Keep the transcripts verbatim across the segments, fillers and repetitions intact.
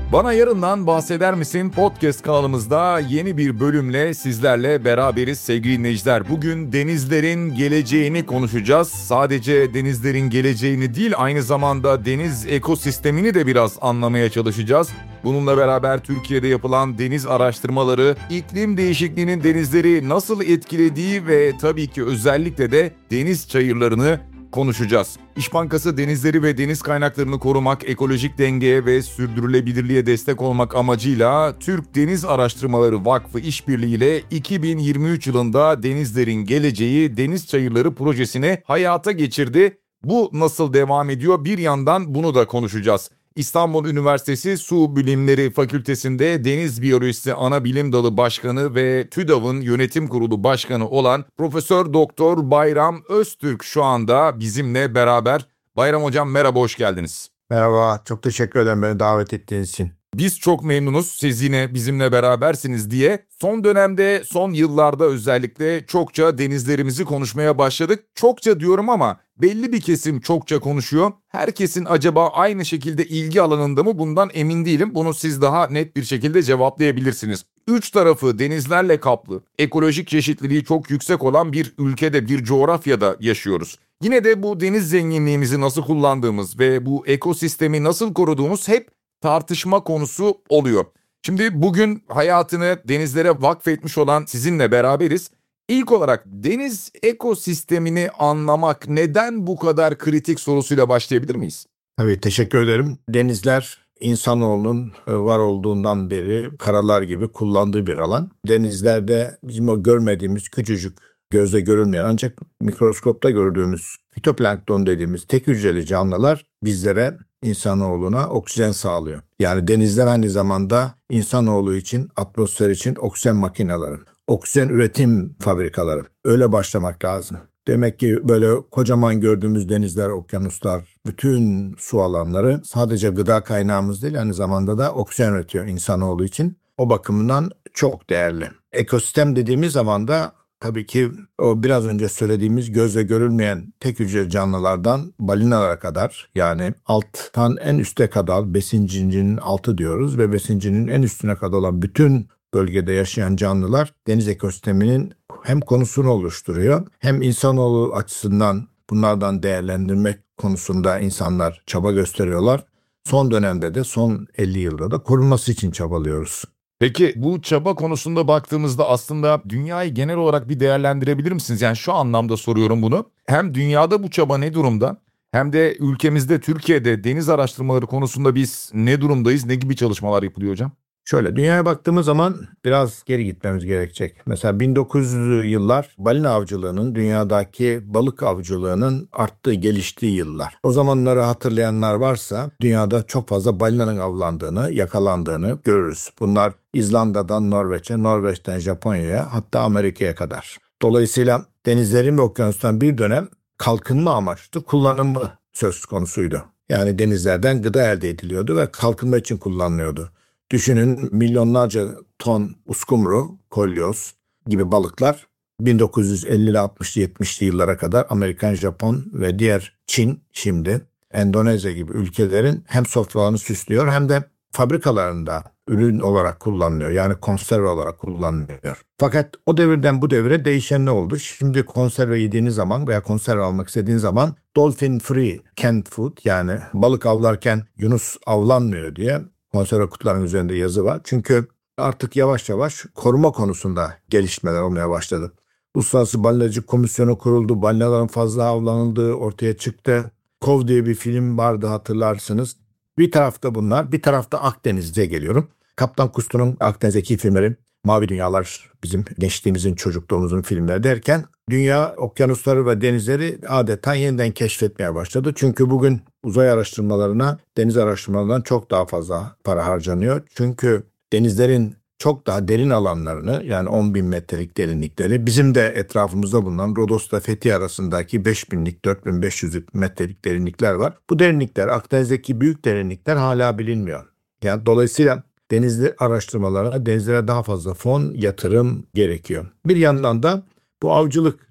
Bana Yarından Bahseder Misin podcast kanalımızda yeni bir bölümle sizlerle beraberiz sevgili dinleyiciler. Bugün denizlerin geleceğini konuşacağız. Sadece denizlerin geleceğini değil, aynı zamanda deniz ekosistemini de biraz anlamaya çalışacağız. Bununla beraber Türkiye'de yapılan deniz araştırmaları, iklim değişikliğinin denizleri nasıl etkilediği ve tabii ki özellikle de deniz çayırlarını konuşacağız. İş Bankası denizleri ve deniz kaynaklarını korumak, ekolojik dengeye ve sürdürülebilirliğe destek olmak amacıyla Türk Deniz Araştırmaları Vakfı işbirliğiyle iki bin yirmi üç yılında Denizlerin Geleceği Deniz Çayırları projesini hayata geçirdi. Bu nasıl devam ediyor? Bir yandan bunu da konuşacağız. İstanbul Üniversitesi Su Bilimleri Fakültesi'nde Deniz Biyolojisi Ana Bilim Dalı Başkanı ve TÜDAV'ın Yönetim Kurulu Başkanı olan Profesör Doktor Bayram Öztürk şu anda bizimle beraber. Bayram Hocam merhaba, hoş geldiniz. Merhaba, çok teşekkür ederim beni davet ettiğiniz için. Biz çok memnunuz siz yine bizimle berabersiniz diye. Son dönemde, son yıllarda özellikle çokça denizlerimizi konuşmaya başladık. Çokça diyorum ama belli bir kesim çokça konuşuyor. Herkesin acaba aynı şekilde ilgi alanında mı, bundan emin değilim. Bunu siz daha net bir şekilde cevaplayabilirsiniz. Üç tarafı denizlerle kaplı, ekolojik çeşitliliği çok yüksek olan bir ülkede, bir coğrafyada yaşıyoruz. Yine de bu deniz zenginliğimizi nasıl kullandığımız ve bu ekosistemi nasıl koruduğumuz hep tartışma konusu oluyor. Şimdi bugün hayatını denizlere vakfetmiş olan sizinle beraberiz. İlk olarak deniz ekosistemini anlamak neden bu kadar kritik sorusuyla başlayabilir miyiz? Tabii, teşekkür ederim. Denizler insanoğlunun var olduğundan beri karalar gibi kullandığı bir alan. Denizlerde bizim o görmediğimiz küçücük, gözle görülmeyen ancak mikroskopta gördüğümüz fitoplankton dediğimiz tek hücreli canlılar bizlere, insanoğluna oksijen sağlıyor. Yani denizler aynı zamanda insanoğlu için, atmosfer için oksijen makineleri, oksijen üretim fabrikaları. Öyle başlamak lazım. Demek ki böyle kocaman gördüğümüz denizler, okyanuslar, bütün su alanları sadece gıda kaynağımız değil, aynı zamanda da oksijen üretiyor insanoğlu için. O bakımdan çok değerli. Ekosistem dediğimiz zaman da tabii ki o biraz önce söylediğimiz gözle görülmeyen tek hücreli canlılardan balinalara kadar, yani alttan en üste kadar besin zincirinin altı diyoruz ve besin zincirinin en üstüne kadar olan bütün bölgede yaşayan canlılar deniz ekosisteminin hem konusunu oluşturuyor hem insanoğlu açısından bunlardan değerlendirmek konusunda insanlar çaba gösteriyorlar. Son dönemde de son elli yılda da korunması için çabalıyoruz. Peki bu çaba konusunda baktığımızda aslında dünyayı genel olarak bir değerlendirebilir misiniz? Yani şu anlamda soruyorum bunu. Hem dünyada bu çaba ne durumda, hem de ülkemizde, Türkiye'de deniz araştırmaları konusunda biz ne durumdayız, ne gibi çalışmalar yapılıyor hocam? Şöyle, dünyaya baktığımız zaman biraz geri gitmemiz gerekecek. Mesela bin dokuz yüzlü yıllar balina avcılığının, dünyadaki balık avcılığının arttığı, geliştiği yıllar. O zamanları hatırlayanlar varsa dünyada çok fazla balinanın avlandığını, yakalandığını görürüz. Bunlar İzlanda'dan Norveç'e, Norveç'ten Japonya'ya, hatta Amerika'ya kadar. Dolayısıyla denizlerin ve okyanustan bir dönem kalkınma amaçlı kullanımı söz konusuydu. Yani denizlerden gıda elde ediliyordu ve kalkınma için kullanılıyordu. Düşünün, milyonlarca ton uskumru, kolyoz gibi balıklar bin dokuz yüz ellili, altmışlı, yetmişli yıllara kadar Amerikan, Japon ve diğer Çin, şimdi Endonezya gibi ülkelerin hem sofralarını süslüyor hem de fabrikalarında ürün olarak kullanılıyor. Yani konserve olarak kullanılıyor. Fakat o devirden bu devire değişen ne oldu? Şimdi konserve yediğiniz zaman veya konserve almak istediğiniz zaman dolphin free canned food, yani balık avlarken yunus avlanmıyor diye konserve kutuların üzerinde yazı var. Çünkü artık yavaş yavaş koruma konusunda gelişmeler olmaya başladı. Uluslararası Balinacılık Komisyonu kuruldu. Balinaların fazla avlanıldığı ortaya çıktı. Kov diye bir film vardı, hatırlarsınız. Bir tarafta bunlar, bir tarafta Akdeniz'de geliyorum. Kaptan Cousteau'nun Akdeniz'deki filmleri, Mavi Dünyalar bizim gençliğimizin, çocukluğumuzun filmleri derken dünya okyanusları ve denizleri adeta yeniden keşfetmeye başladı. Çünkü bugün uzay araştırmalarına deniz araştırmalarından çok daha fazla para harcanıyor. Çünkü denizlerin çok daha derin alanlarını, yani on bin metrelik derinlikleri, bizim de etrafımızda bulunan Rodos'la Fethiye arasındaki beş binlik, dört bin beş yüz metrelik derinlikler var. Bu derinlikler, Akdeniz'deki büyük derinlikler hala bilinmiyor. Yani dolayısıyla denizli araştırmalara, denizlere daha fazla fon, yatırım gerekiyor. Bir yandan da bu avcılık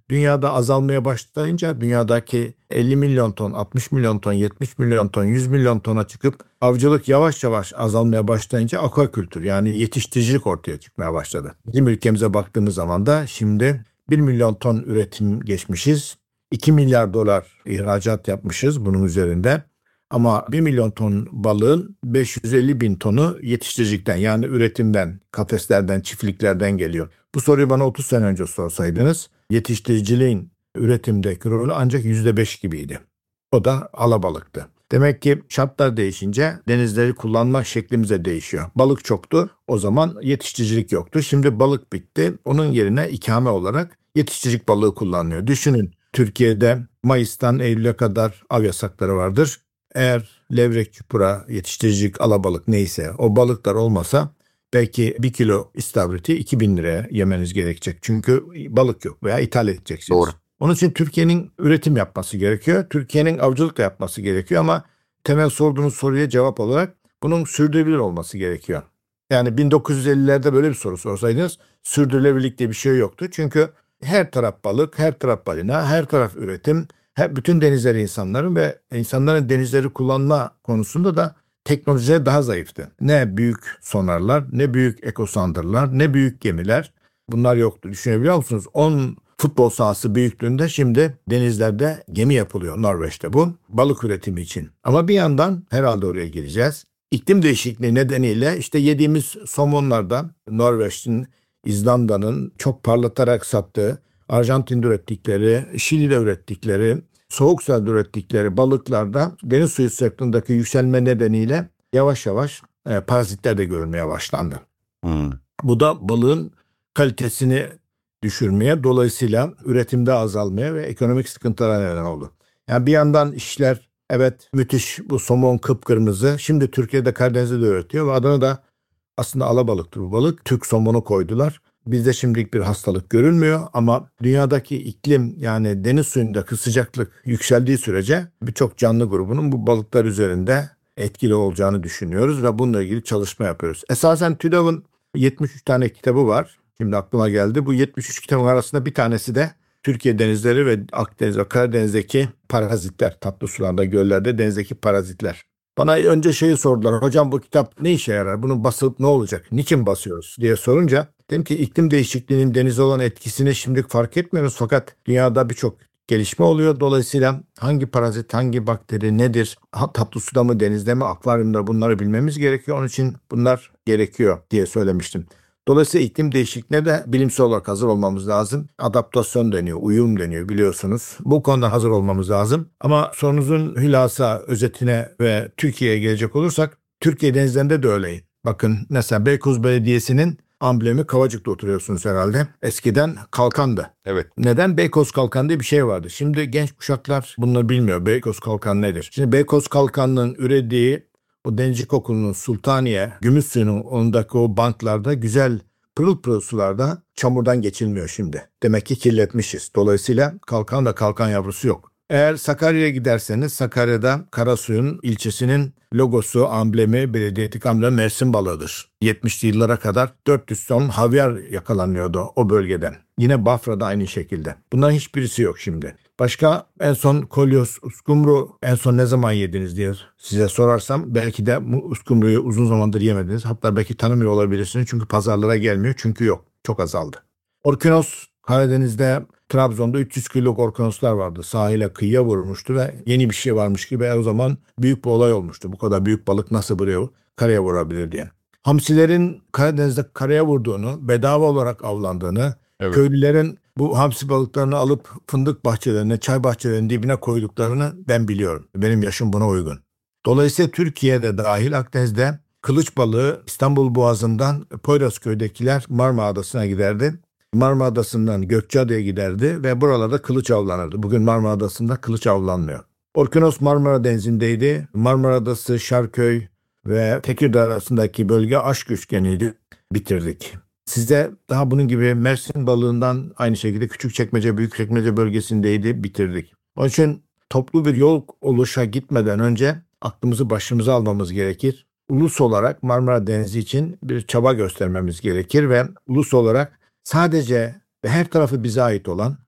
dünyada azalmaya başlayınca dünyadaki elli milyon ton, altmış milyon ton, yetmiş milyon ton, yüz milyon tona çıkıp avcılık yavaş yavaş azalmaya başlayınca akvakültür yani yetiştiricilik ortaya çıkmaya başladı. Bizim ülkemize baktığımız zaman da şimdi bir milyon ton üretim geçmişiz. iki milyar dolar ihracat yapmışız bunun üzerinde. Ama bir milyon ton balığın beş yüz elli bin tonu yetiştiricilikten yani üretimden, kafeslerden, çiftliklerden geliyor. Bu soruyu bana otuz sene önce sorsaydınız yetiştiriciliğin üretimdeki rolü ancak yüzde beş gibiydi. O da alabalıktı. Demek ki şartlar değişince denizleri kullanma şeklimiz de değişiyor. Balık çoktu, o zaman yetiştiricilik yoktu. Şimdi balık bitti, onun yerine ikame olarak yetiştiricilik balığı kullanılıyor. Düşünün, Türkiye'de Mayıs'tan Eylül'e kadar av yasakları vardır. Eğer levrek, çupra, yetiştiricilik, alabalık neyse o balıklar olmasa belki bir kilo istavriti iki bin liraya yemeniz gerekecek. Çünkü balık yok veya ithal edeceksiniz. Doğru. Onun için Türkiye'nin üretim yapması gerekiyor. Türkiye'nin avcılık da yapması gerekiyor ama temel sorduğunuz soruya cevap olarak bunun sürdürülebilir olması gerekiyor. Yani bin dokuz yüz ellilerde böyle bir soru sorsaydınız sürdürülebilirlik diye bir şey yoktu. Çünkü her taraf balık, her taraf balina, her taraf üretim. Hep bütün denizleri insanların ve insanların denizleri kullanma konusunda da teknolojiler daha zayıftı. Ne büyük sonarlar, ne büyük ekosandırlar, ne büyük gemiler. Bunlar yoktu. Düşünebiliyor musunuz? on futbol sahası büyüklüğünde şimdi denizlerde gemi yapılıyor Norveç'te bu. Balık üretimi için. Ama bir yandan herhalde oraya gireceğiz. İklim değişikliği nedeniyle işte yediğimiz somonlarda Norveç'in, İzlanda'nın çok parlatarak sattığı, Arjantin'de ürettikleri, Şili'de ürettikleri, soğuk suda ürettikleri balıklarda deniz suyu sıcaklığındaki yükselme nedeniyle yavaş yavaş e, parazitler de görülmeye başlandı. Hmm. Bu da balığın kalitesini düşürmeye, dolayısıyla üretimde azalmaya ve ekonomik sıkıntılara neden oldu. Yani bir yandan işler evet müthiş, bu somon kıpkırmızı. Şimdi Türkiye'de Karadeniz'de de üretiyor ve adına da aslında alabalıktır bu balık. Türk somonu koydular. Bizde şimdilik bir hastalık görülmüyor ama dünyadaki iklim yani deniz suyundaki sıcaklık yükseldiği sürece birçok canlı grubunun bu balıklar üzerinde etkili olacağını düşünüyoruz ve bununla ilgili çalışma yapıyoruz. Esasen TÜDAV'ın yetmiş üç tane kitabı var. Şimdi aklıma geldi. Bu yetmiş üç kitabın arasında bir tanesi de Türkiye denizleri ve Akdeniz ve Karadeniz'deki parazitler, tatlı sularda, göllerde denizdeki parazitler. Bana önce şeyi sordular. Hocam bu kitap ne işe yarar? Bunu basıp ne olacak? Niçin basıyoruz diye sorunca dedim ki iklim değişikliğinin denize olan etkisini şimdilik fark etmiyoruz. Fakat dünyada birçok gelişme oluyor. Dolayısıyla hangi parazit, hangi bakteri nedir? Tatlı suda mı, denizde mi, akvaryumda bunları bilmemiz gerekiyor. Onun için bunlar gerekiyor diye söylemiştim. Dolayısıyla iklim değişikliğine de bilimsel olarak hazır olmamız lazım. Adaptasyon deniyor, uyum deniyor biliyorsunuz. Bu konuda hazır olmamız lazım. Ama sorunuzun hülasa, özetine ve Türkiye'ye gelecek olursak, Türkiye denizlerinde de öyle. Bakın mesela Beykoz Belediyesi'nin amblemi, Kavacık'ta oturuyorsunuz herhalde. Eskiden kalkandı. Evet. Neden? Beykoz Kalkan diye bir şey vardı. Şimdi genç kuşaklar bunları bilmiyor. Beykoz Kalkan nedir? Şimdi Beykoz Kalkan'ın ürediği o Denizcilik Okulu'nun Sultaniye, Gümüşsuyu'nun ondaki o banklarda güzel pırıl pırıl sularda çamurdan geçilmiyor şimdi. Demek ki kirletmişiz. Dolayısıyla kalkan da kalkan yavrusu yok. Eğer Sakarya'ya giderseniz Sakarya'da Karasuy'un ilçesinin logosu, amblemi, belediyetik amblemi Mersin balığıdır. yetmişli yıllara kadar dört yüz ton havyar yakalanıyordu o bölgeden. Yine Bafra'da aynı şekilde. Bunların hiçbirisi yok şimdi. Başka en son kolyoz, uskumru en son ne zaman yediniz diye size sorarsam belki de bu uskumruyu uzun zamandır yemediniz. Hatta belki tanımıyor olabilirsiniz çünkü pazarlara gelmiyor, çünkü yok. Çok azaldı. Orkinos Karadeniz'de, Trabzon'da üç yüz kiloluk orkinoslar vardı. Sahile, kıyıya vurmuştu ve yeni bir şey varmış gibi o zaman büyük bir olay olmuştu. Bu kadar büyük balık nasıl buraya karaya vurabilir diye. Hamsilerin Karadeniz'de karaya vurduğunu, bedava olarak avlandığını, evet, köylülerin bu hamsi balıklarını alıp fındık bahçelerine, çay bahçelerinin dibine koyduklarını ben biliyorum. Benim yaşım buna uygun. Dolayısıyla Türkiye'de dahil Akdeniz'de kılıç balığı İstanbul Boğazı'ndan Poyrazköy'dekiler Marmara Adası'na giderdi. Marmara Adası'ndan Gökçeada'ya giderdi ve buralarda kılıç avlanırdı. Bugün Marmara Adası'nda kılıç avlanmıyor. Orkinos Marmara Denizi'ndeydi. Marmara Adası, Şarköy ve Tekirdağ arasındaki bölge aşk üçgeniydi. Bitirdik. Size daha bunun gibi Mersin balığından aynı şekilde Küçükçekmece, Büyükçekmece bölgesindeydi. Bitirdik. Onun için toplu bir yol oluşa gitmeden önce aklımızı başımıza almamız gerekir. Ulus olarak Marmara Denizi için bir çaba göstermemiz gerekir ve ulus olarak sadece ve her tarafı bize ait olan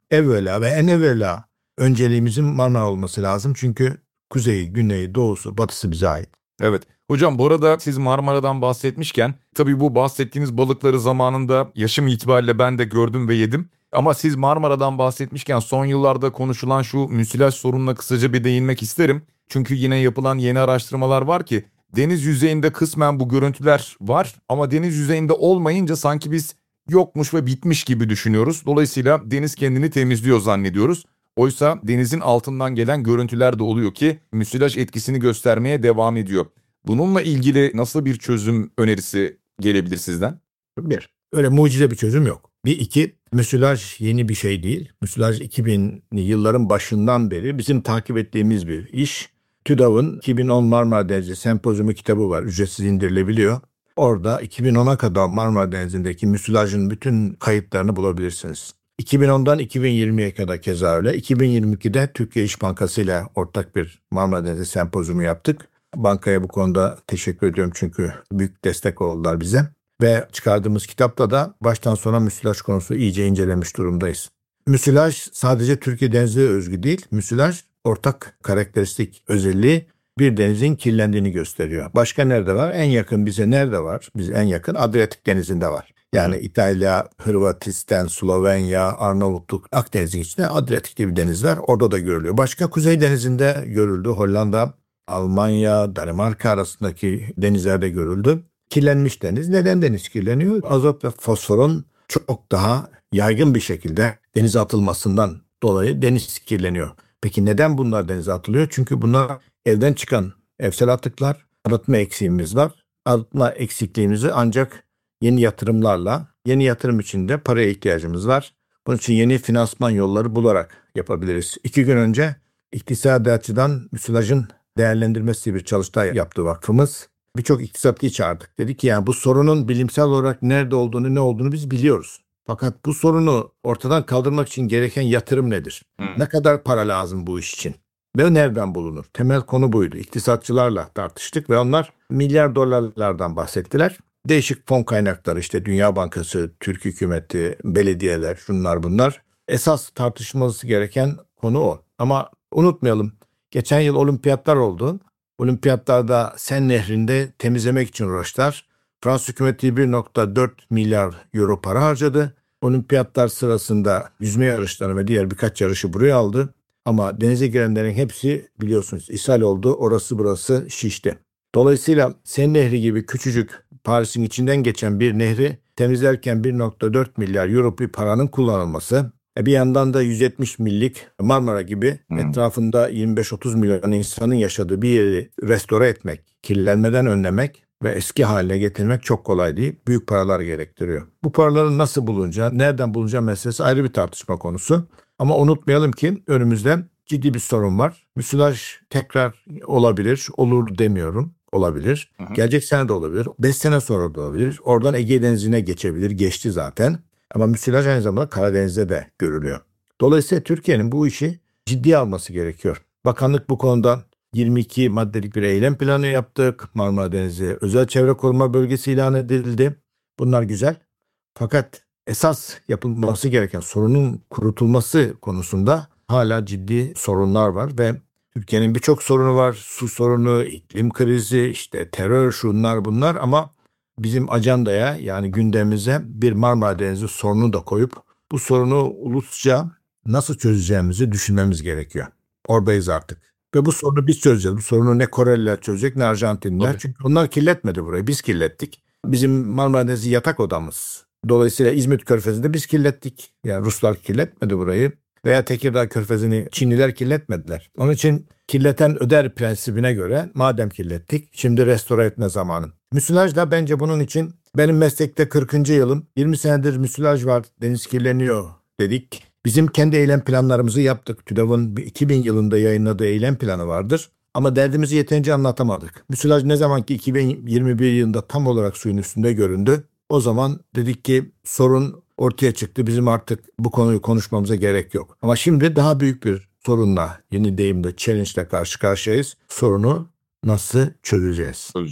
evvela ve en evvela önceliğimizin Marmara olması lazım. Çünkü kuzeyi, güneyi, doğusu, batısı bize ait. Evet. Hocam bu arada siz Marmara'dan bahsetmişken tabii bu bahsettiğiniz balıkları zamanında yaşım itibariyle ben de gördüm ve yedim. Ama siz Marmara'dan bahsetmişken son yıllarda konuşulan şu müsilaj sorununa kısaca bir değinmek isterim. Çünkü yine yapılan yeni araştırmalar var ki deniz yüzeyinde kısmen bu görüntüler var ama deniz yüzeyinde olmayınca sanki biz yokmuş ve bitmiş gibi düşünüyoruz. Dolayısıyla deniz kendini temizliyor zannediyoruz. Oysa denizin altından gelen görüntüler de oluyor ki müsilaj etkisini göstermeye devam ediyor. Bununla ilgili nasıl bir çözüm önerisi gelebilir sizden? Bir, öyle mucize bir çözüm yok. Bir, iki, müsilaj yeni bir şey değil. Müsilaj iki binli yılların başından beri bizim takip ettiğimiz bir iş. TÜDAV'ın iki bin on Marmara Denizi Sempozyumu kitabı var. Ücretsiz indirilebiliyor. Orada iki bin ona kadar Marmara Denizi'ndeki müsilajın bütün kayıtlarını bulabilirsiniz. iki bin ondan iki bin yirmiye kadar keza öyle. iki bin yirmi ikide Türkiye İş Bankası ile ortak bir Marmara Denizi Sempozyumu yaptık. Bankaya bu konuda teşekkür ediyorum çünkü büyük destek oldular bize. Ve çıkardığımız kitapta da baştan sona müsilaj konusu iyice incelemiş durumdayız. Müsilaj sadece Türkiye Denizi'ne özgü değil. Müsilaj ortak karakteristik özelliği bir denizin kirlendiğini gösteriyor. Başka nerede var? En yakın bize nerede var? Biz en yakın Adriyatik Denizi'nde var. Yani İtalya, Hırvatistan, Slovenya, Arnavutluk, Akdeniz'in içinde Adriyatik diye bir deniz var. Orada da görülüyor. Başka Kuzey Denizi'nde görüldü. Hollanda, Almanya, Danimarka arasındaki denizlerde görüldü. Kirlenmiş deniz. Neden deniz kirleniyor? Azot ve fosforun çok daha yaygın bir şekilde denize atılmasından dolayı deniz kirleniyor. Peki neden bunlar denize atılıyor? Çünkü bunlar evden çıkan evsel atıklar, arıtma eksiğimiz var. Arıtma eksikliğimizi ancak yeni yatırımlarla, yeni yatırım için de paraya ihtiyacımız var. Bunun için yeni finansman yolları bularak yapabiliriz. İki gün önce iktisadi açıdan müsilajın değerlendirmesi bir çalıştay yaptı vakfımız. Birçok iktisatçıyı çağırdık. Dedi ki yani bu sorunun bilimsel olarak nerede olduğunu, ne olduğunu biz biliyoruz. Fakat bu sorunu ortadan kaldırmak için gereken yatırım nedir? Hmm. Ne kadar para lazım bu iş için? Ve nereden bulunur? Temel konu buydu. İktisatçılarla tartıştık ve onlar milyar dolarlardan bahsettiler. Değişik fon kaynakları işte Dünya Bankası, Türk hükümeti, belediyeler, şunlar bunlar. Esas tartışılması gereken konu o. Ama unutmayalım, geçen yıl olimpiyatlar oldu. Olimpiyatlarda Sen Nehri'nde temizlemek için uğraştılar. Fransız hükümeti bir virgül dört milyar euro para harcadı. Olimpiyatlar sırasında yüzme yarışlarını ve diğer birkaç yarışı buraya aldı. Ama denize girenlerin hepsi biliyorsunuz ishal oldu. Orası burası şişti. Dolayısıyla Sen Nehri gibi küçücük Paris'in içinden geçen bir nehri temizlerken bir virgül dört milyar euro bir paranın kullanılması. Bir yandan da yüz yetmiş millik Marmara gibi hmm. etrafında yirmi beş otuz milyon insanın yaşadığı bir yeri restore etmek, kirlenmeden önlemek ve eski haline getirmek çok kolay değil. Büyük paralar gerektiriyor. Bu paraların nasıl bulunacağı, nereden bulunacağı meselesi ayrı bir tartışma konusu. Ama unutmayalım ki önümüzde ciddi bir sorun var. Müsilaj tekrar olabilir, olur demiyorum. Olabilir. Hı hı. Gelecek sene de olabilir. beş sene sonra da olabilir. Oradan Ege Denizi'ne geçebilir. Geçti zaten. Ama müsilaj aynı zamanda Karadeniz'de de görülüyor. Dolayısıyla Türkiye'nin bu işi ciddiye alması gerekiyor. Bakanlık bu konuda yirmi iki maddelik bir eylem planı yaptık. Marmara Denizi özel çevre koruma bölgesi ilan edildi. Bunlar güzel. Fakat esas yapılması gereken sorunun kurutulması konusunda hala ciddi sorunlar var ve Türkiye'nin birçok sorunu var. Su sorunu, iklim krizi, işte terör, şunlar bunlar ama bizim ajandaya yani gündemimize bir Marmara Denizi sorunu da koyup bu sorunu ulusça nasıl çözeceğimizi düşünmemiz gerekiyor. Oradayız artık. Ve bu sorunu biz çözeceğiz. Bu sorunu ne Koreliler çözecek ne Arjantinliler. Tabii. Çünkü onlar kirletmedi burayı. Biz kirlettik. Bizim Marmara Denizi yatak odamız. Dolayısıyla İzmit Körfezi'nde biz kirlettik. Yani Ruslar kirletmedi burayı. Veya Tekirdağ Körfezi'ni Çinliler kirletmediler. Onun için kirleten öder prensibine göre madem kirlettik şimdi restore etme zamanı. Müsilaj da bence bunun için benim meslekte kırkıncı yılım. yirmi senedir müsilaj var, deniz kirleniyor dedik. Bizim kendi eylem planlarımızı yaptık. TÜDAV'ın iki bin yılında yayınladığı eylem planı vardır. Ama derdimizi yeterince anlatamadık. Müsilaj ne zaman ki iki bin yirmi bir yılında tam olarak suyun üstünde göründü. O zaman dedik ki sorun ortaya çıktı. Bizim artık bu konuyu konuşmamıza gerek yok. Ama şimdi daha büyük bir sorunla, yeni deyimle, challenge ile karşı karşıyayız. Sorunu nasıl çözeceğiz? Çözeceğiz.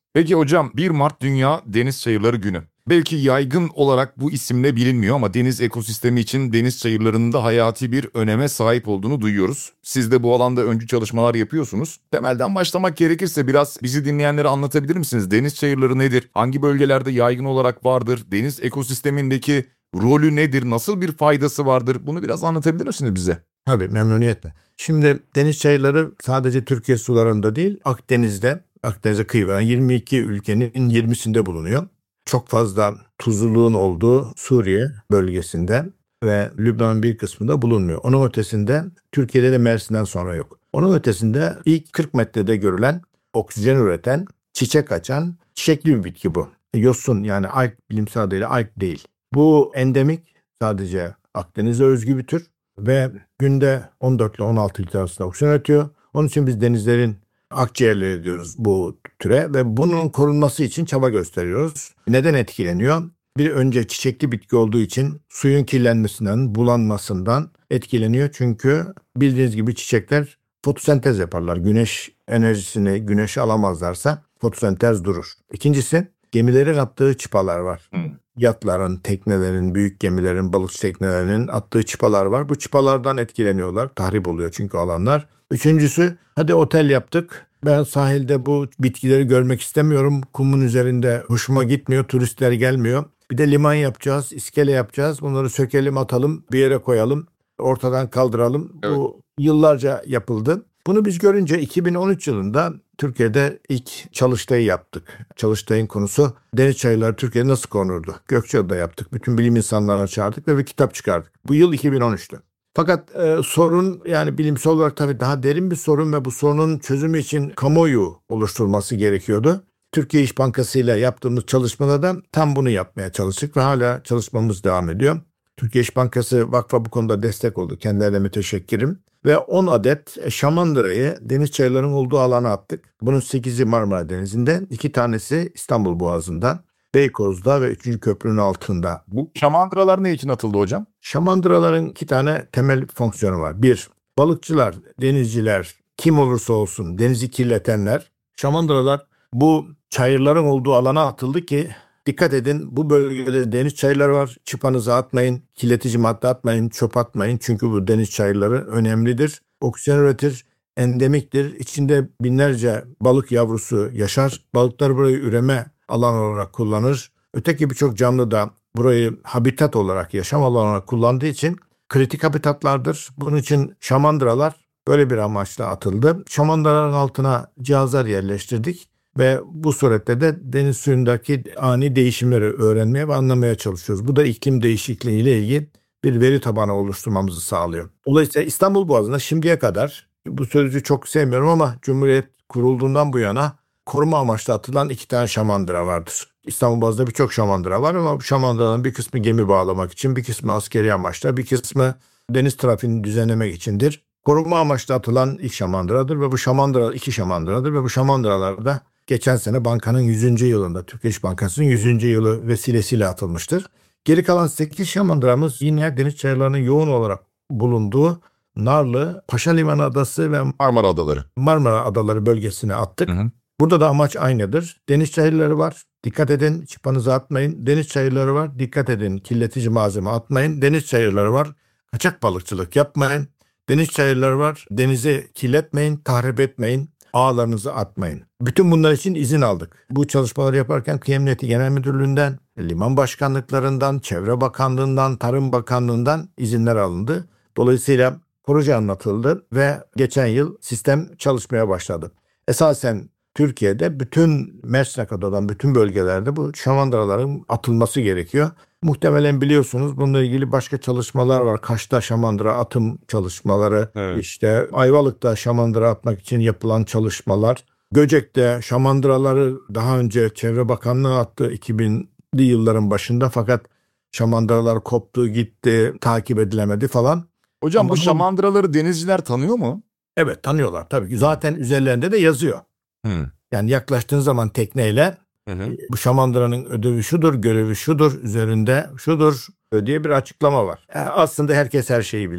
Peki hocam, bir Mart Dünya Deniz Çayırları Günü. Belki yaygın olarak bu isimle bilinmiyor ama deniz ekosistemi için deniz çayırlarının da hayati bir öneme sahip olduğunu duyuyoruz. Siz de bu alanda öncü çalışmalar yapıyorsunuz. Temelden başlamak gerekirse biraz bizi dinleyenlere anlatabilir misiniz? Deniz çayırları nedir? Hangi bölgelerde yaygın olarak vardır? Deniz ekosistemindeki rolü nedir? Nasıl bir faydası vardır? Bunu biraz anlatabilir misiniz bize? Tabii, memnuniyetle. Şimdi deniz çayırları sadece Türkiye sularında değil, Akdeniz'de, Akdeniz'e kıyı veren yirmi iki ülkenin yirmisinde bulunuyor. Çok fazla tuzluluğun olduğu Suriye bölgesinde ve Lübnan'ın bir kısmında bulunmuyor. Onun ötesinde Türkiye'de de Mersin'den sonra yok. Onun ötesinde ilk kırk metrede görülen, oksijen üreten, çiçek açan çiçekli bir bitki bu. Yosun, yani alg, bilimsel adıyla alg değil. Bu endemik, sadece Akdeniz'e özgü bir tür ve günde on dört ile on altı litre arasında oksijen üretiyor. Onun için biz denizlerin akciğerleri diyoruz bu türe ve bunun korunması için çaba gösteriyoruz. Neden etkileniyor? Bir, önce çiçekli bitki olduğu için suyun kirlenmesinden, bulanmasından etkileniyor. Çünkü bildiğiniz gibi çiçekler fotosentez yaparlar. Güneş enerjisini, güneşi alamazlarsa fotosentez durur. İkincisi, gemilerin attığı çıpalar var. Hmm. Yatların, teknelerin, büyük gemilerin, balıkçı teknelerinin attığı çıpalar var. Bu çıpalardan etkileniyorlar. Tahrip oluyor çünkü alanlar. Üçüncüsü, hadi otel yaptık. Ben sahilde bu bitkileri görmek istemiyorum. Kumun üzerinde hoşuma gitmiyor. Turistler gelmiyor. Bir de liman yapacağız, iskele yapacağız. Bunları sökelim, atalım, bir yere koyalım. Ortadan kaldıralım. Evet. Bu yıllarca yapıldı. Bunu biz görünce iki bin on üç yılında Türkiye'de ilk Çalıştay'ı yaptık. Çalıştay'ın konusu deniz çayırları Türkiye'de nasıl korunurdu? Gökçeada'da yaptık. Bütün bilim insanlarını çağırdık ve bir kitap çıkardık. Bu yıl iki bin on üçtü. Fakat e, sorun, yani bilimsel olarak tabii daha derin bir sorun ve bu sorunun çözümü için kamuoyu oluşturulması gerekiyordu. Türkiye İş Bankası ile yaptığımız çalışmada da tam bunu yapmaya çalıştık ve hala çalışmamız devam ediyor. Türkiye İş Bankası vakfa bu konuda destek oldu. Kendilerine müteşekkirim. Ve on adet şamandırayı deniz çayırlarının olduğu alana attık. Bunun sekizi Marmara Denizi'nde, iki tanesi İstanbul Boğazı'nda, Beykoz'da ve üçüncü köprünün altında. Bu şamandıralar ne için atıldı hocam? Şamandıraların iki tane temel fonksiyonu var. Bir, balıkçılar, denizciler, kim olursa olsun denizi kirletenler, şamandıralar bu çayırların olduğu alana atıldı ki dikkat edin, bu bölgede deniz çayırları var. Çıpanızı atmayın, kirletici madde atmayın, çöp atmayın. Çünkü bu deniz çayırları önemlidir. Oksijen üretir, endemiktir. İçinde binlerce balık yavrusu yaşar. Balıklar burayı üreme alan olarak kullanır. Öteki birçok canlı da burayı habitat olarak, yaşam alanı olarak kullandığı için kritik habitatlardır. Bunun için şamandıralar böyle bir amaçla atıldı. Şamandıraların altına cihazlar yerleştirdik. Ve bu surette de deniz suyundaki ani değişimleri öğrenmeye ve anlamaya çalışıyoruz. Bu da iklim değişikliği ile ilgili bir veri tabanı oluşturmamızı sağlıyor. Dolayısıyla İstanbul Boğazı'nda şimdiye kadar, bu sözcüğü çok sevmiyorum ama Cumhuriyet kurulduğundan bu yana koruma amaçlı atılan iki tane şamandıra vardır. İstanbul Boğazı'nda birçok şamandıra var ama bu şamandıraların bir kısmı gemi bağlamak için, bir kısmı askeri amaçla, bir kısmı deniz trafiğini düzenlemek içindir. Koruma amaçlı atılan ilk şamandıradır ve bu şamandıra iki şamandıradır ve bu şamandıralarda geçen sene bankanın yüzüncü yılında, Türkiye İş Bankası'nın yüzüncü yılı vesilesiyle atılmıştır. Geri kalan sekiz şamandıramız yine deniz çayırlarının yoğun olarak bulunduğu Narlı, Paşa Limanı Adası ve Marmara Adaları. Marmara Adaları bölgesine attık. Hı hı. Burada da amaç aynıdır. Deniz çayırları var. Dikkat edin, çıpanızı atmayın. Deniz çayırları var. Dikkat edin, kirletici malzeme atmayın. Deniz çayırları var. Kaçak balıkçılık yapmayın. Deniz çayırları var. Denizi kirletmeyin, tahrip etmeyin. Ağlarınızı atmayın. Bütün bunlar için izin aldık. Bu çalışmaları yaparken Kıyı Emniyeti Genel Müdürlüğü'nden, liman başkanlıklarından, Çevre Bakanlığı'ndan, Tarım Bakanlığı'ndan izinler alındı. Dolayısıyla proje anlatıldı ve geçen yıl sistem çalışmaya başladı. Esasen Türkiye'de bütün Mersin'e kadar olan bütün bölgelerde bu şamandıraların atılması gerekiyor. Muhtemelen biliyorsunuz, bununla ilgili başka çalışmalar var. Kaş'ta şamandıra atım çalışmaları, evet. İşte Ayvalık'ta şamandıra atmak için yapılan çalışmalar. Göcek'te şamandıraları daha önce Çevre Bakanlığı attı iki binli yılların başında, fakat şamandıralar koptu, gitti, takip edilemedi falan. Hocam Ama bu şamandıraları denizciler tanıyor mu? Evet, tanıyorlar tabii ki. Zaten üzerlerinde de yazıyor. Hmm. Yani yaklaştığın zaman tekneyle Hı hı. bu şamandıranın ödevi şudur, görevi şudur, üzerinde şudur diye bir açıklama var. Yani aslında herkes her şeyi biliyor.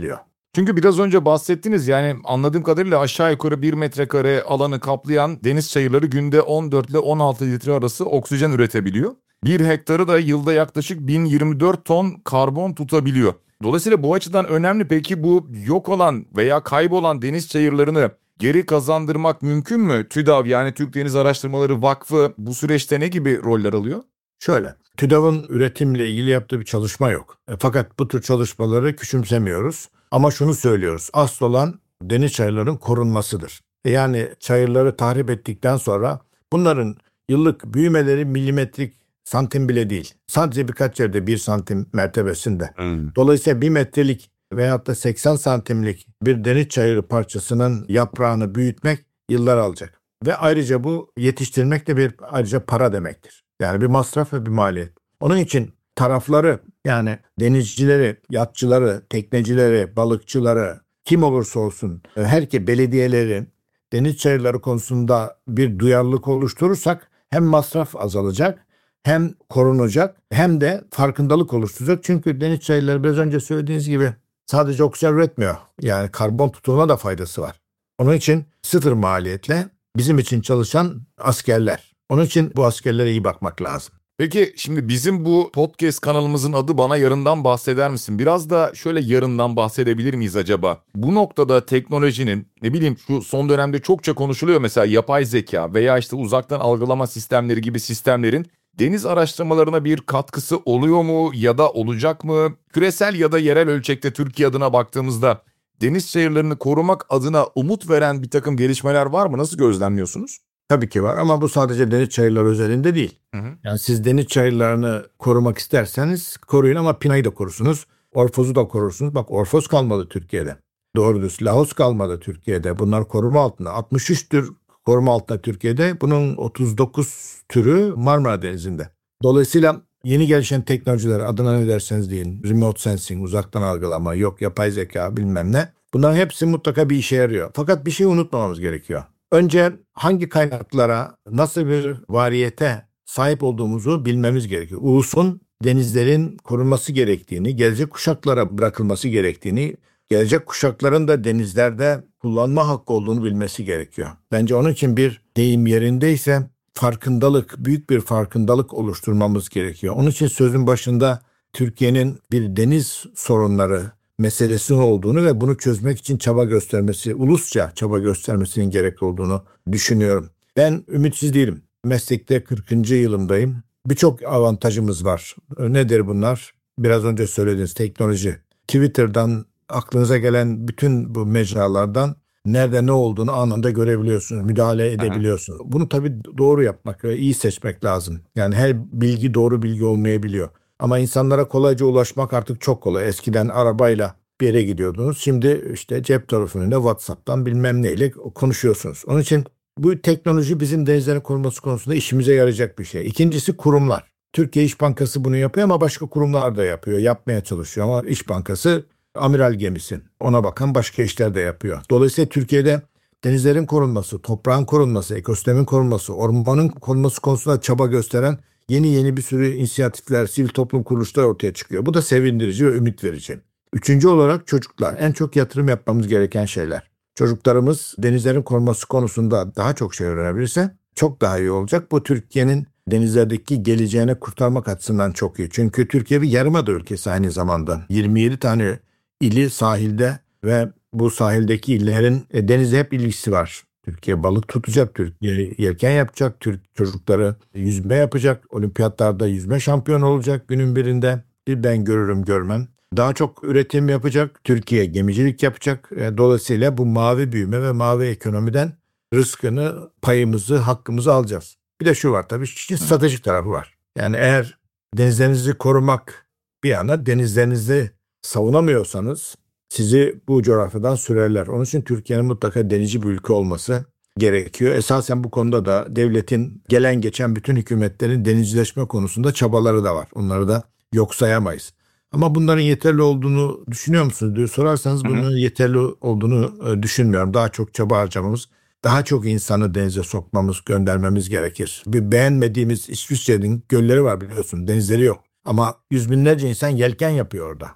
Çünkü biraz önce bahsettiniz, yani anladığım kadarıyla aşağı yukarı bir metrekare alanı kaplayan deniz çayırları günde on dört ile on altı litre arası oksijen üretebiliyor. Bir hektarı da yılda yaklaşık bin yirmi dört ton karbon tutabiliyor. Dolayısıyla bu açıdan önemli. Peki bu yok olan veya kaybolan deniz çayırlarını geri kazandırmak mümkün mü? TÜDAV, yani Türk Deniz Araştırmaları Vakfı, bu süreçte ne gibi roller alıyor? Şöyle, TÜDAV'ın üretimle ilgili yaptığı bir çalışma yok. E, fakat bu tür çalışmaları küçümsemiyoruz. Ama şunu söylüyoruz, asıl olan deniz çayırlarının korunmasıdır. E, yani çayırları tahrip ettikten sonra bunların yıllık büyümeleri milimetrik santim bile değil. Sadece birkaç yerde bir santim mertebesinde. Hmm. Dolayısıyla bir metrelik veyahut da seksen santimlik bir deniz çayırı parçasının yaprağını büyütmek yıllar alacak. Ve ayrıca bu yetiştirmek de bir ayrıca para demektir. Yani bir masraf ve bir maliyet. Onun için tarafları, yani denizcileri, yatçıları, teknecileri, balıkçıları, kim olursa olsun, herkes belediyeleri deniz çayırları konusunda bir duyarlılık oluşturursak hem masraf azalacak, hem korunacak, hem de farkındalık oluşturacak. Çünkü deniz çayırları biraz önce söylediğiniz gibi sadece oksijen üretmiyor. Yani karbon tutumuna da faydası var. Onun için sıfır maliyetle bizim için çalışan askerler. Onun için bu askerlere iyi bakmak lazım. Peki şimdi bizim bu podcast kanalımızın adı Bana Yarından Bahseder Misin? Biraz da şöyle yarından bahsedebilir miyiz acaba? Bu noktada teknolojinin, ne bileyim, şu son dönemde çokça konuşuluyor mesela yapay zeka veya işte uzaktan algılama sistemleri gibi sistemlerin deniz araştırmalarına bir katkısı oluyor mu ya da olacak mı? Küresel ya da yerel ölçekte Türkiye adına baktığımızda deniz çayırlarını korumak adına umut veren bir takım gelişmeler var mı? Nasıl gözlemliyorsunuz? Tabii ki var ama bu sadece deniz çayırları özelinde değil. Hı hı. Yani siz deniz çayırlarını korumak isterseniz koruyun ama Pinay'ı da korursunuz. Orfoz'u da korursunuz. Bak, Orfoz kalmadı Türkiye'de. Doğru düz Lahos kalmadı Türkiye'de. Bunlar koruma altında. altmış üç tür koruma altında Türkiye'de. Bunun otuz dokuz türü Marmara Denizi'nde. Dolayısıyla yeni gelişen teknolojiler, adına ne derseniz deyin, remote sensing, uzaktan algılama, yok yapay zeka, bilmem ne. Bunların hepsi mutlaka bir işe yarıyor. Fakat bir şey unutmamamız gerekiyor. Önce hangi kaynaklara, nasıl bir variyete sahip olduğumuzu bilmemiz gerekiyor. Ulusun denizlerin korunması gerektiğini, gelecek kuşaklara bırakılması gerektiğini, gelecek kuşakların da denizlerde kullanma hakkı olduğunu bilmesi gerekiyor. Bence onun için bir deyim yerindeyse farkındalık, büyük bir farkındalık oluşturmamız gerekiyor. Onun için sözün başında Türkiye'nin bir deniz sorunları meselesi olduğunu ve bunu çözmek için çaba göstermesi, ulusça çaba göstermesinin gerekli olduğunu düşünüyorum. Ben ümitsiz değilim. Meslekte kırkıncı yılımdayım. Birçok avantajımız var. Nedir bunlar? Biraz önce söylediğiniz teknoloji. Twitter'dan, aklınıza gelen bütün bu mecralardan nerede ne olduğunu anında görebiliyorsunuz, müdahale edebiliyorsunuz. Aha. Bunu tabii doğru yapmak ve iyi seçmek lazım. Yani her bilgi doğru bilgi olmayabiliyor. Ama insanlara kolayca ulaşmak artık çok kolay. Eskiden arabayla bir yere gidiyordunuz. Şimdi işte cep telefonuyla, WhatsApp'tan bilmem neyle konuşuyorsunuz. Onun için bu teknoloji bizim denizlerin korunması konusunda işimize yarayacak bir şey. İkincisi kurumlar. Türkiye İş Bankası bunu yapıyor ama başka kurumlar da yapıyor. Yapmaya çalışıyor ama İş Bankası amiral gemisi. Ona bakan başka işler de yapıyor. Dolayısıyla Türkiye'de denizlerin korunması, toprağın korunması, ekosistemin korunması, ormanın korunması konusunda çaba gösteren yeni yeni bir sürü inisiyatifler, sivil toplum kuruluşları ortaya çıkıyor. Bu da sevindirici ve ümit verici. Üçüncü olarak çocuklar. En çok yatırım yapmamız gereken şeyler. Çocuklarımız denizlerin korunması konusunda daha çok şey öğrenebilirse çok daha iyi olacak. Bu Türkiye'nin denizlerdeki geleceğini kurtarmak açısından çok iyi. Çünkü Türkiye bir yarımada ülkesi aynı zamanda. yirmi yedi tane ili sahilde ve bu sahildeki illerin e, denizle hep ilgisi var. Türkiye balık tutacak, Türkiye yelken yapacak, Türk çocukları yüzme yapacak, olimpiyatlarda yüzme şampiyonu olacak günün birinde. Bir ben görürüm görmem. Daha çok üretim yapacak, Türkiye gemicilik yapacak. Dolayısıyla bu mavi büyüme ve mavi ekonomiden rızkını, payımızı, hakkımızı alacağız. Bir de şu var tabii, işin stratejik tarafı var. Yani eğer denizlerinizi korumak bir yana, denizlerinizi savunamıyorsanız sizi bu coğrafyadan sürerler. Onun için Türkiye'nin mutlaka denizci bir ülke olması gerekiyor. Esasen bu konuda da devletin gelen geçen bütün hükümetlerin denizcileşme konusunda çabaları da var. Onları da yok sayamayız. Ama bunların yeterli olduğunu düşünüyor musunuz diye sorarsanız bunların yeterli olduğunu düşünmüyorum. Daha çok çaba harcamamız, daha çok insanı denize sokmamız, göndermemiz gerekir. Bir beğenmediğimiz İsviçre'nin gölleri var biliyorsun, denizleri yok. Ama yüz binlerce insan yelken yapıyor orada.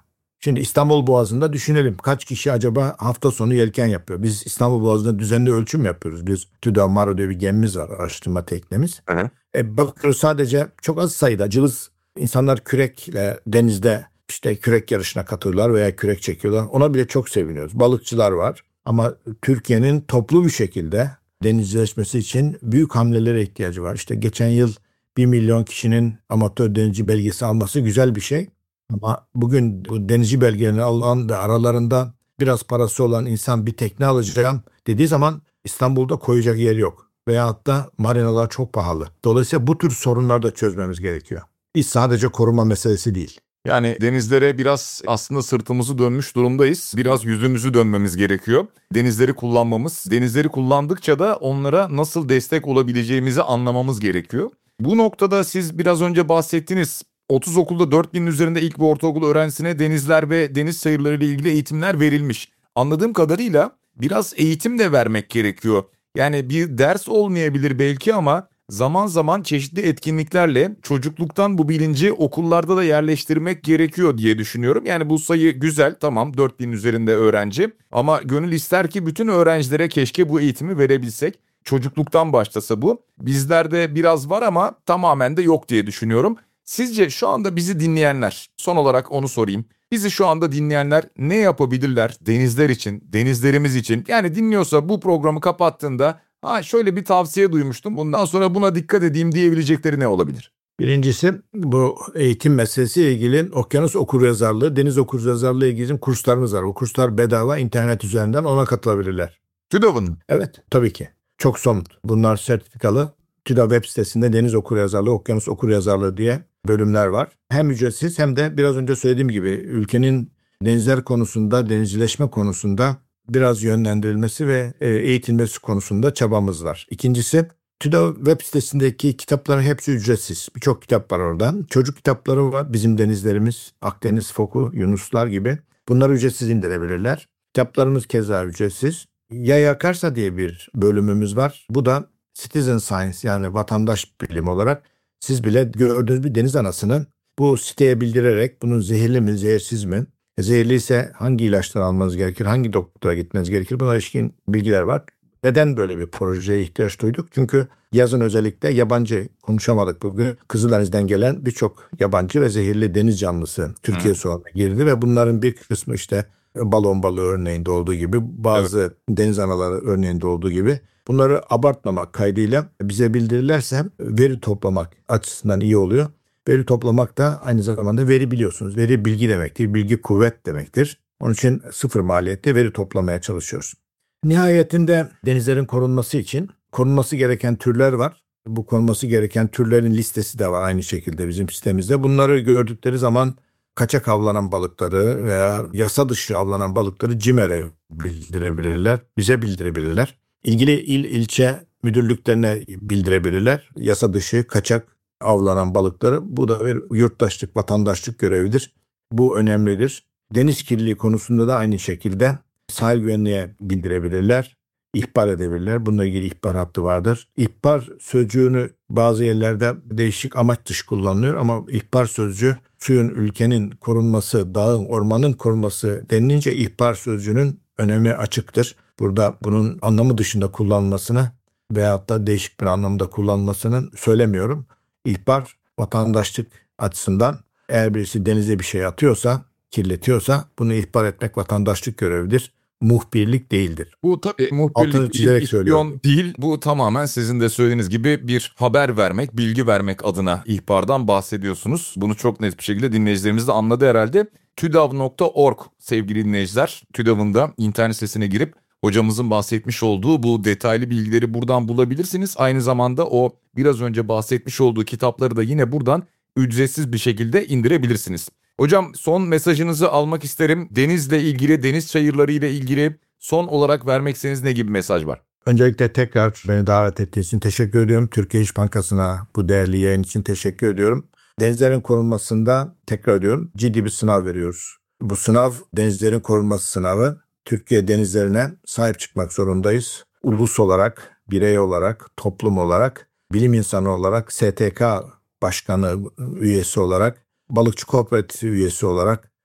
Şimdi İstanbul Boğazı'nda düşünelim. Kaç kişi acaba hafta sonu yelken yapıyor? Biz İstanbul Boğazı'nda düzenli ölçüm yapıyoruz. Biz TÜDAV Maro diye bir gemimiz var, araştırma teknemiz. Hı hı. E, bakıyoruz sadece çok az sayıda cılız insanlar kürekle denizde işte kürek yarışına katılıyorlar veya kürek çekiyorlar. Ona bile çok seviniyoruz. Balıkçılar var ama Türkiye'nin toplu bir şekilde denizleşmesi için büyük hamlelere ihtiyacı var. İşte geçen yıl bir milyon kişinin amatör denizci belgesi alması güzel bir şey. Ama bugün bu denizci belgelerini alan ve aralarında biraz parası olan insan bir tekne alacağım dediği zaman İstanbul'da koyacak yer yok. Veyahut da marinalar çok pahalı. Dolayısıyla bu tür sorunları da çözmemiz gerekiyor. İş sadece koruma meselesi değil. Yani denizlere biraz aslında sırtımızı dönmüş durumdayız. Biraz yüzümüzü dönmemiz gerekiyor. Denizleri kullanmamız, denizleri kullandıkça da onlara nasıl destek olabileceğimizi anlamamız gerekiyor. Bu noktada siz biraz önce bahsettiniz. otuz okulda dört binin üzerinde ilk ve ortaokul öğrencisine denizler ve deniz sayıları ile ilgili eğitimler verilmiş. Anladığım kadarıyla biraz eğitim de vermek gerekiyor. Yani bir ders olmayabilir belki ama zaman zaman çeşitli etkinliklerle çocukluktan bu bilinci okullarda da yerleştirmek gerekiyor diye düşünüyorum. Yani bu sayı güzel, tamam, dört bin üzerinde öğrenci ama gönül ister ki bütün öğrencilere keşke bu eğitimi verebilsek. Çocukluktan başlasa bu. Bizlerde biraz var ama tamamen de yok diye düşünüyorum. Sizce şu anda bizi dinleyenler, son olarak onu sorayım. Bizi şu anda dinleyenler ne yapabilirler denizler için, denizlerimiz için? Yani dinliyorsa bu programı kapattığında ha şöyle bir tavsiye duymuştum, bundan sonra buna dikkat edeyim diyebilecekleri ne olabilir? Birincisi bu eğitim meselesiyle ilgili okyanus okuryazarlığı, deniz okuryazarlığı ilgili bizim kurslarımız var. Bu kurslar bedava, internet üzerinden ona katılabilirler. TÜDAV'ın. Evet, tabii ki. Çok somut. Bunlar sertifikalı. TÜDAV web sitesinde deniz okuryazarlığı, okyanus okuryazarlığı diye bölümler var. Hem ücretsiz hem de biraz önce söylediğim gibi ülkenin denizler konusunda, denizcileşme konusunda biraz yönlendirilmesi ve eğitilmesi konusunda çabamız var. İkincisi, TÜDAV web sitesindeki kitapların hepsi ücretsiz. Birçok kitap var orada. Çocuk kitapları var. Bizim denizlerimiz, Akdeniz Foku, Yunuslar gibi. Bunları ücretsiz indirebilirler. Kitaplarımız keza ücretsiz. Yaya Akarsa diye bir bölümümüz var. Bu da Citizen Science, yani vatandaş bilim olarak siz bile gördüğünüz bir deniz anasını bu siteye bildirerek bunun zehirli mi, zehirsiz mi? Zehirli ise hangi ilaçlar almanız gerekir, hangi doktora gitmeniz gerekir? Buna ilişkin bilgiler var. Neden böyle bir projeye ihtiyaç duyduk? Çünkü yazın özellikle yabancı konuşamadık bugün. Kızıldeniz'den gelen birçok yabancı ve zehirli deniz canlısı Türkiye sularına girdi ve bunların bir kısmı işte balon balığı örneğinde olduğu gibi, bazı evet. deniz anaları örneğinde olduğu gibi, bunları abartmamak kaydıyla bize bildirirlerse veri toplamak açısından iyi oluyor. Veri toplamak da aynı zamanda veri, biliyorsunuz. Veri bilgi demektir. Bilgi kuvvet demektir. Onun için sıfır maliyette veri toplamaya çalışıyoruz. Nihayetinde denizlerin korunması için korunması gereken türler var. Bu korunması gereken türlerin listesi de var aynı şekilde bizim sitemizde. Bunları gördükleri zaman kaçak avlanan balıkları veya yasa dışı avlanan balıkları CİMER'e bildirebilirler, bize bildirebilirler. İlgili il ilçe müdürlüklerine bildirebilirler. Yasa dışı kaçak avlanan balıkları. Bu da bir yurttaşlık, vatandaşlık görevidir. Bu önemlidir. Deniz kirliliği konusunda da aynı şekilde sahil güvenliğe bildirebilirler, ihbar edebilirler. Bununla ilgili ihbar hattı vardır. İhbar sözcüğünü bazı yerlerde değişik amaç dışı kullanılıyor ama ihbar sözcüğü suyun, ülkenin korunması, dağın, ormanın korunması denilince ihbar sözcüğünün önemi açıktır. Burada bunun anlamı dışında kullanılmasını veyahut da değişik bir anlamda kullanılmasını söylemiyorum. İhbar vatandaşlık açısından, eğer birisi denize bir şey atıyorsa, kirletiyorsa bunu ihbar etmek vatandaşlık görevidir. Muhbirlik değildir. Bu tabii muhbirlik ispiyon değil. Bu tamamen sizin de söylediğiniz gibi bir haber vermek, bilgi vermek adına ihbardan bahsediyorsunuz. Bunu çok net bir şekilde dinleyicilerimiz de anladı herhalde. TÜDAV nokta org sevgili dinleyiciler. TÜDAV'ın da internet sitesine girip hocamızın bahsetmiş olduğu bu detaylı bilgileri buradan bulabilirsiniz. Aynı zamanda o biraz önce bahsetmiş olduğu kitapları da yine buradan ücretsiz bir şekilde indirebilirsiniz. Hocam, son mesajınızı almak isterim. Denizle ilgili, deniz çayırları ile ilgili son olarak vermek istediğiniz ne gibi mesaj var? Öncelikle tekrar beni davet ettiği için teşekkür ediyorum. Türkiye İş Bankası'na bu değerli yayın için teşekkür ediyorum. Denizlerin korunmasında tekrar ediyorum, ciddi bir sınav veriyoruz. Bu sınav denizlerin korunması sınavı. Türkiye denizlerine sahip çıkmak zorundayız. Ulus olarak, birey olarak, toplum olarak, bilim insanı olarak, S T K başkanı üyesi olarak, balıkçı kooperatif üyesi olarak,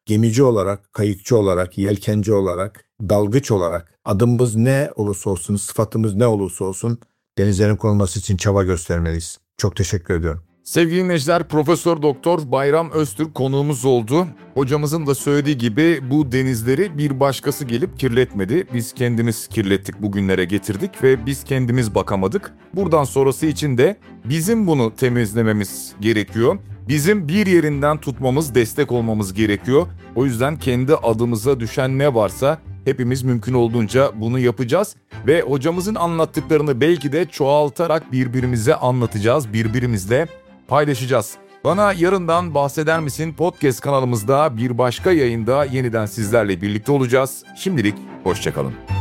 gemici olarak, kayıkçı olarak, yelkenci olarak, dalgıç olarak adımız ne olursa olsun, sıfatımız ne olursa olsun denizlerin korunması için çaba göstermeliyiz. Çok teşekkür ediyorum. Sevgili dinleyiciler, Profesör Doktor Bayram Öztürk konuğumuz oldu. Hocamızın da söylediği gibi bu denizleri bir başkası gelip kirletmedi. Biz kendimiz kirlettik, bugünlere getirdik ve biz kendimiz bakamadık. Buradan sonrası için de bizim bunu temizlememiz gerekiyor. Bizim bir yerinden tutmamız, destek olmamız gerekiyor. O yüzden kendi adımıza düşen ne varsa hepimiz mümkün olduğunca bunu yapacağız. Ve hocamızın anlattıklarını belki de çoğaltarak birbirimize anlatacağız, birbirimizle paylaşacağız. Bana yarından bahseder misin? Podcast kanalımızda bir başka yayında yeniden sizlerle birlikte olacağız. Şimdilik hoşça kalın.